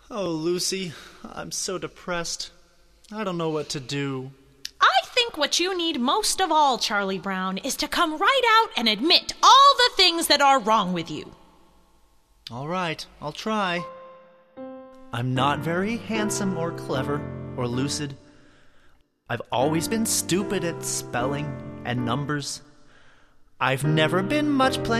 Oh, Lucy, I'm so depressed. I don't know what to do. I think what you need most of all, Charlie Brown, is to come right out and admit all the things that are wrong with you. All right, I'll try. I'm not very handsome or clever or lucid. I've always been stupid at spelling and numbers. I've never been much playing